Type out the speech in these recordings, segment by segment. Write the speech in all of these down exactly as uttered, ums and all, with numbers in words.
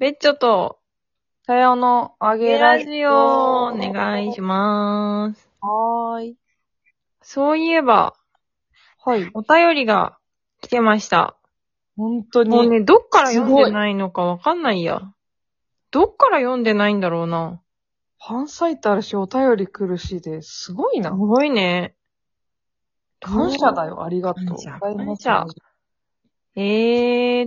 ペッチョと、 さよのあげラジラジオ、お願いしまーす。 はーい。 そういえば、 はい。 お便りが来てました。 本当に。 もうね、どっから読んすごいでないのかわかんないや。どっから読んでないんだろうな。 ファンサイトあるし、お便り来るしで、すごいな。 すごいね。 感謝だよ、ありがとう。 感謝ございます感謝えーっ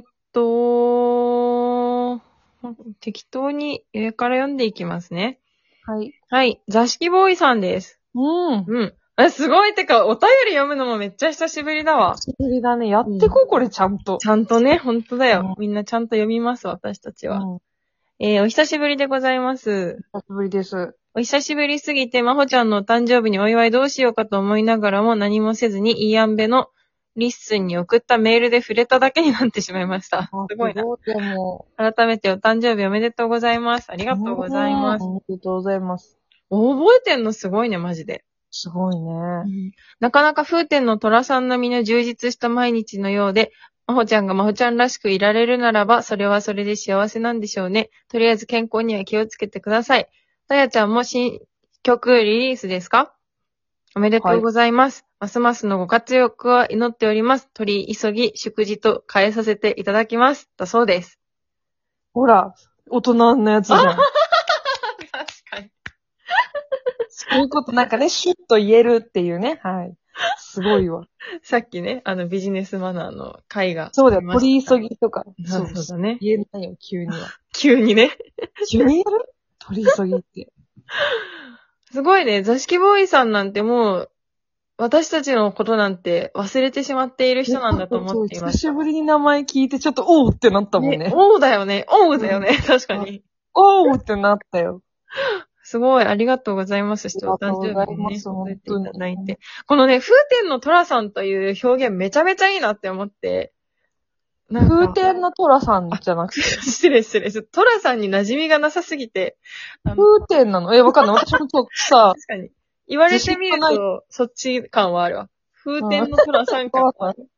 と、適当に上から読んでいきますね。 はい。 はい、座敷ボーイさんです。 うん。 うん。え、すごい。てか、お便り読むのもめっちゃ久しぶりだわ。 久しぶりだね。やってこう、これちゃんと。 ちゃんとね、ほんとだよ。 うんみんなちゃんと読みます、私たちは。 うん。 えー、お久しぶりでございます。 久しぶりです。 お久しぶりすぎて、まほちゃんのお誕生日にお祝いどうしようかと思いながらも何もせずに、イーアンベのリッスンに送ったメールで触れただけになってしまいました。すごいな。 でも。 改めてお誕生日おめでとうございます。ありがとうございます。 おめでとうございます。 覚えてんのすごいね、マジで。 すごいね。 うん、なかなか風天の虎さん並みの充実した毎日のようで、まほちゃんがまほちゃんらしくいられるならば、それはそれで幸せなんでしょうね。とりあえず健康には気をつけてください。たやちゃんも新曲リリースですか？おめでとうございます。はい、ますますのご活躍は祈っております。取り急ぎ祝辞と変えさせていただきます。だそうです。 ほら、大人のやつじゃん。確かに。 そういうこと、なんかね、シュッと言えるっていうね。はい。すごいわ。 さっきね、あのビジネスマナーの会が。 そうだよ、取り急ぎとか。 そうそうだね。 言えないよ、急には。 急にね。 急にやる取り急ぎって。 すごいね。座敷ボーイさんなんてもう、私たちのことなんて忘れてしまっている人なんだと思っていました。 久しぶりに名前聞いてちょっとおーってなったもんね。 ね、おうだよね。おうだよね。うん、確かに。 おーってなったよ。 すごい、ありがとうございます。お誕生日にね、 覚えていただいて。このね、風天の虎さんという表現めちゃめちゃいいなって思って。 風天の虎さんじゃなくて。 失礼失礼。虎さんに馴染みがなさすぎて。 風天なのえ、わかんない。私もちょっとさ。 確かに。言われてみると、そっち感はあるわ。風天の虎さん感はある。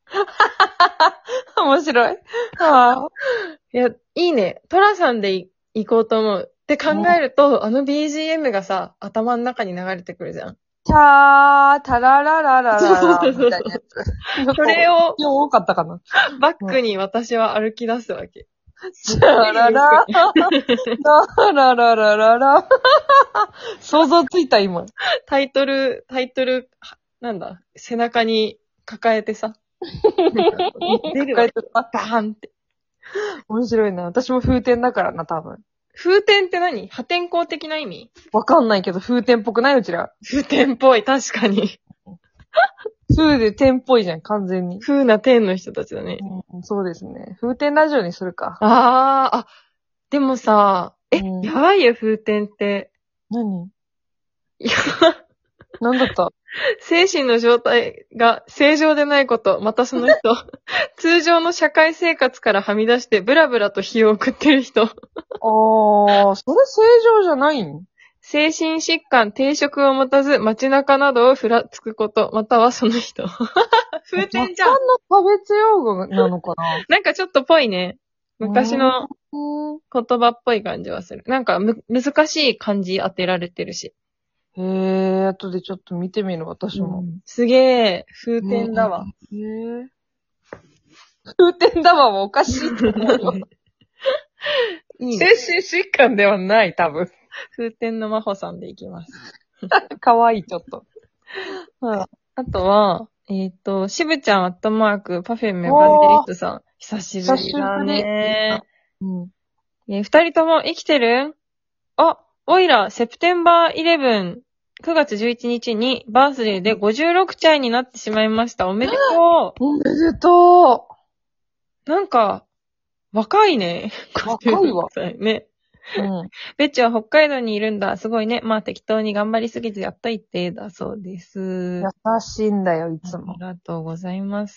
面白い。はあ、 いや、いいね。虎さんで行こうと思う。って考えると、あの ビージーエム がさ、頭の中に流れてくるじゃん。 チャー、タララララララみたいなやつ。 それを、 今日多かったかな。 バックに私は歩き出すわけ。 チャララララララララ想像ついた今。 タイトル、タイトル、なんだ、背中に抱えてさ。出るわけ。バーンって。 面白いな。私も風天だからな、多分。 風天って何？破天荒的な意味？ わかんないけど、風天っぽくないうちら。 風天っぽい、確かに。 風で天っぽいじゃん、完全に。 風な天の人たちだね。 うん、そうですね。風天ラジオにするか。 あー、あ、でもさ、え、うん、やばいよ、風天って。 何？ いや、 なんだった精神の状態が正常でないこと、またその人、通常の社会生活からはみ出してブラブラと日を送ってる人。あー、それ正常じゃないん？ 精神疾患、定職を持たず街中などをふらつくこと、またはその人。風天じゃん。 若干の差別用語なのかななんかちょっとぽいね。昔の言葉っぽい感じはする。なんかむ、難しい漢字当てられてるし。 へー、後でちょっと見てみる、私も。うん、 すげー、風天だわ。 へー。風天だわもおかしいと思うよ。いいね。精神疾患ではない、多分。 風天の真帆さんでいきます。 かわいい、ちょっと。 はい、あとは、えっ、ー、と、しぶちゃんアットマーク、パフェメバンデリストさん。久しぶりだね。うん。えー、二人とも生きてる？あ、おいら、セプテンバーイレブン、くがつじゅういちにちにバースデーでごじゅうろくちゃいになってしまいました。おめでとう。 おめでとう。なんか、若いね。 若いわ。 ね。うん。ベッチは北海道にいるんだ。すごいね。まあ適当に頑張りすぎずやっといて、だそうです。優しいんだよ、いつも。 ありがとうございます。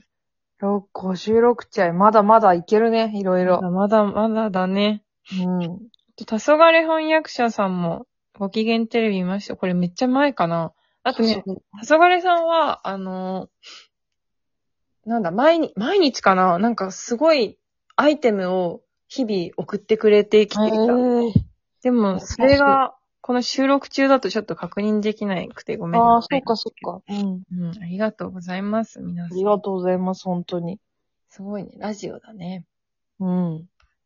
ごじゅうろくちゃい。まだまだいけるね、いろいろ。 まだまだだね。 うん。 黄昏翻訳者さんもご機嫌テレビ見ました。これめっちゃ前かな。あとね、黄昏さんは、あのー、なんだ、毎日、毎日かななんかすごいアイテムを日々送ってくれてきていた。 ー、 でも、それが、この収録中だとちょっと確認できなくてごめんああ、 なさい。 そっかそっか。うん。 うん、ありがとうございます、皆さん。 ありがとうございます、本当に。 すごいね、ラジオだね。 うん。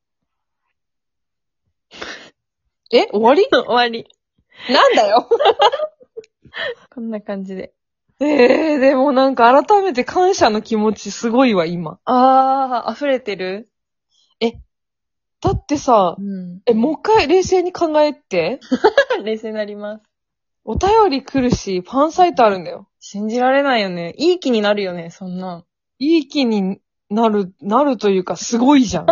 え終わり終わり。 なんだよ。 こんな感じで。 ええー、でもなんか改めて感謝の気持ちすごいわ、今。 あー、溢れてる？ だってさ、 ん。 え、もう一回冷静に考えて。 冷静になります。 お便り来るし、ファンサイトあるんだよ。 信じられないよね。いい気になるよね、そんなん。 いい気になる、なるというか、すごいじゃん。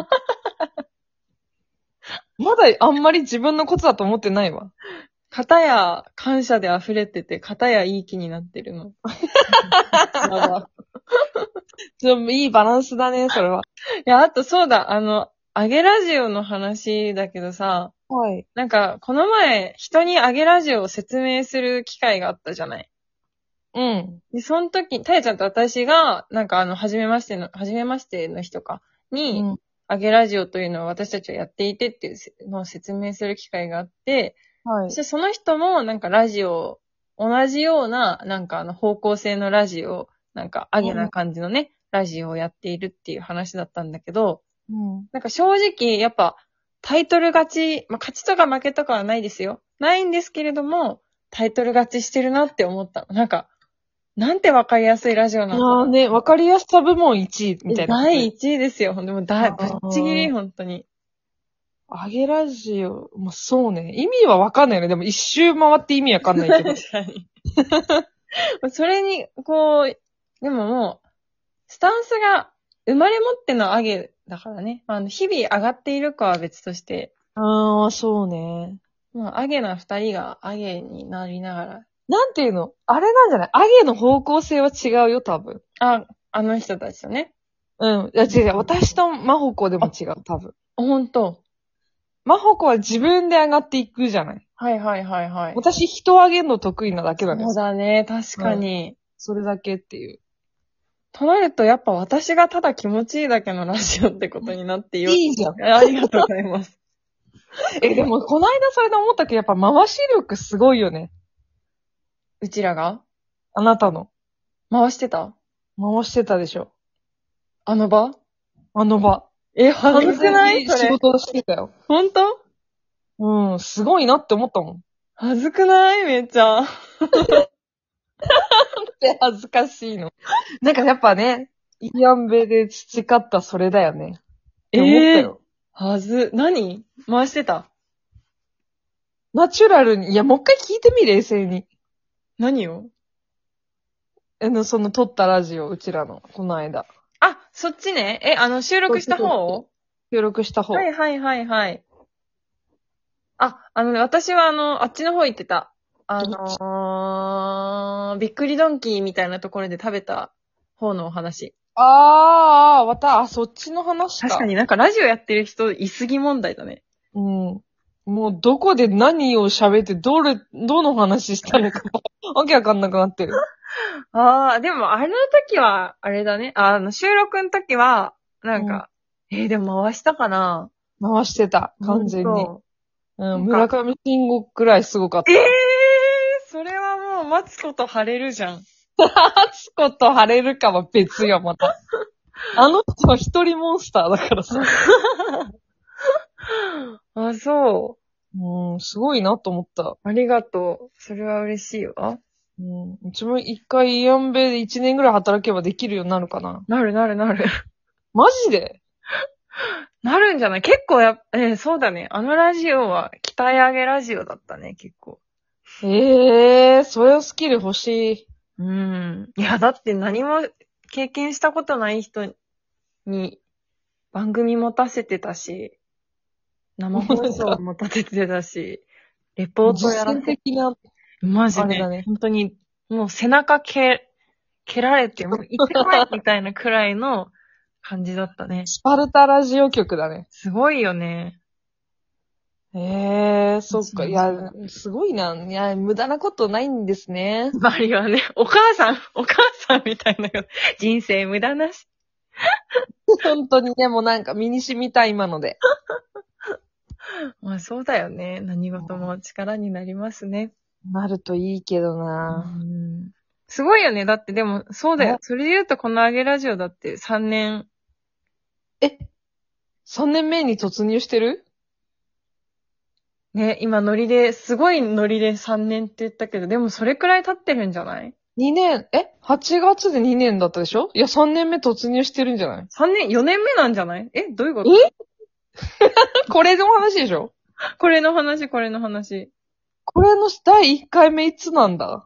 まだあんまり自分のことだと思ってないわ。 片や感謝で溢れてて、片やいい気になってるの。やば。 でもいいバランスだね、それは。 いや、あとそうだ、あの、あげラジオの話だけどさ、 はい。 なんか、この前、人にあげラジオを説明する機会があったじゃない。 うん。 で、その時、たやちゃんと私が、なんかあの、はじめましての、はじめましての人か、に、 うん。 あげラジオというのを私たちはやっていてっていうのを説明する機会があって、 はいそし。てその人も、なんかラジオ、同じような、なんかあの、方向性のラジオ、なんか、あげな感じのね、ラジオをやっているっていう話だったんだけど、 うん。 なんか正直、やっぱ、タイトル勝ち、まあ、勝ちとか負けとかはないですよ。ないんですけれども、タイトル勝ちしてるなって思ったの。なんか、なんてわかりやすいラジオなんだああね、わかりやすさ部門いちいみたいな。 だいいちいですよ。ほんでもだい、 あーぶっちぎり、本当に。 あげラジオ、まあ、そうね。意味はわかんないよね。でも一周回って意味わかんないけど。 確かに。それに、こう、でももう、スタンスが生まれ持っての上げだからね。あの、日々上がっているかは別として、 ああ、そうね。 まあ、上げな二人が上げになりながら、 なんていうのあれなんじゃないあげの方向性は違うよ、多分。 あ、あの人たちとね。 うん。いや、違う。私とマホコでも違う、多分。 ほんと。 マホコは自分で上がっていくじゃない。 はいはいはいはい。 私、人を上げるの得意なだけだね。 そうだね、確かに。 それだけっていう。 となると、やっぱ私がただ気持ちいいだけのラジオってことになってよ。 いいじゃん。 ありがとうございます。 え、でも、この間それで思ったけど、やっぱ回し力すごいよね。 うちらがあなたの。 回してた回してたでしょ。 あの場あの場。 え、はずくないそれ。 仕事をしてたよ。 ほんとうん、すごいなって思ったもん。 はずくないめっちゃ。 って恥ずかしいの。なんかやっぱね、イヤンベで培ったそれだよね。って思ったよ。 はず、何回してたナチュラルに、いや、もう一回聞いてみ、冷静に。 何をあの、その撮ったラジオ、うちらの、この間。 あ、そっちね。え、あの、収録した方収録した方。 はいはいはいはい。あ、あのね、私はあの、あっちの方行ってた。あのー、びっくりドンキーみたいなところで食べた方のお話。 あーあー、また、あ、そっちの話か。 確かになんかラジオやってる人いすぎ問題だね。 うん。もう、どこで何を喋って、どれ、どの話したのか、わけわかんなくなってる。 ああ、でもあの時は、あれだね。あの、収録の時は、なんか、えーでも回したかな回してた、完全に。 ほんとうん、 なんか村上信五くらいすごかった。 ええー、それはもう、マツコと晴れるじゃん。 マツコと晴れるかは別よ、また。あの人は一人モンスターだからさ。 あ、そうん、すごいなと思った。 う。ありがとう。それは嬉しいわ。 うん、うちも一回イアンベで一年ぐらい働けばできるようになるかな。 なるなるなる。 マジでなるんじゃない結構やっ、えーそうだね。あのラジオは、鍛え上げラジオだったね、結構。 ええー、そういうスキル欲しい。 うん。いや、だって何も経験したことない人に番組持たせてたし、生放送持たせてたし、レポートやら実践せて、 的な、 マジね、 あれだね本当に、もう背中蹴、蹴られて、もう行ってこいみたいなくらいの感じだったね。 スパルタラジオ局だね。 すごいよね。 ええー、そっか。いや、すごいな。いや、無駄なことないんですね。 マリはね、お母さん、お母さんみたいな、人生無駄なし。 本当にね、もうなんか身に染みた今ので。 まあそうだよね。何事も力になりますね。 なるといいけどうな。 ん。すごいよね。だってでも、そうだよ。それで言うとこのあげラジオだってさんねん。 え ?さん 年目に突入してる？ ね、今ノリで、すごいノリでさんねんって言ったけど、でもそれくらい経ってるんじゃない？ に 年、え ?はち 月でにねんだったでしょ？いや、さんねんめ突入してるんじゃない？ さん 年、よねんめなんじゃない？え、どういうこと？ えこれの話でしょ？ これの話、これの話。 これのだいいっかいめいつなんだ？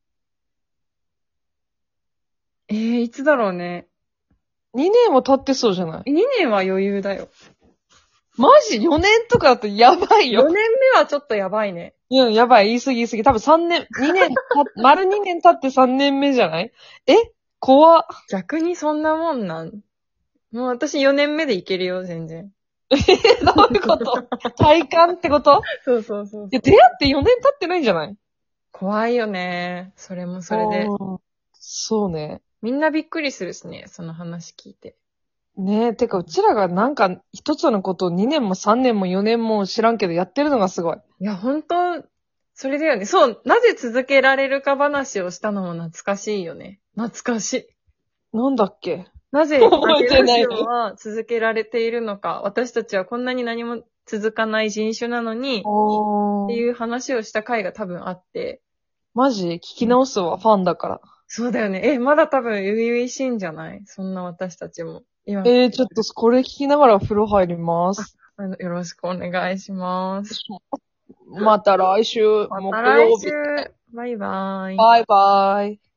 えー、いつだろうね。 にねんは経ってそうじゃない？ にねんは余裕だよ。 マジ ?よ 年とかだとやばいよ。 よねんめはちょっとやばいね。 いや、やばい、言い過ぎ言い過ぎ。多分さんねん、にねんた、丸にねん経ってさんねんめじゃない？え怖っ。 逆にそんなもんなん？もう私よねんめでいけるよ、全然。 どういうこと体感ってこと？ そうそうそういや、出会ってよねん経ってないんじゃない？ 怖いよね。それもそれで。 うんそうね。 みんなびっくりするしね、その話聞いて。 ねえ、てか、うちらがなんか、一つのことをにねんもさんねんもよねんも知らんけどやってるのがすごい。 いや、ほんと、それだよね。そう、なぜ続けられるか話をしたのも懐かしいよね。懐かしい。 なんだっけ？ なぜ、 覚えてないラジオは続けられているのか。私たちはこんなに何も続かない人種なのに、っておー。 いう話をした回が多分あって。 マジ聞き直すわ、ファンだから。 そうだよね。え、まだ多分初々しいんじゃない？そんな私たちも。今、 えー、ちょっとこれ聞きながら風呂入ります。 あのよろしくお願いします。 また来週、 ま木た来週曜日。。 バイバーイ。 バイバイ。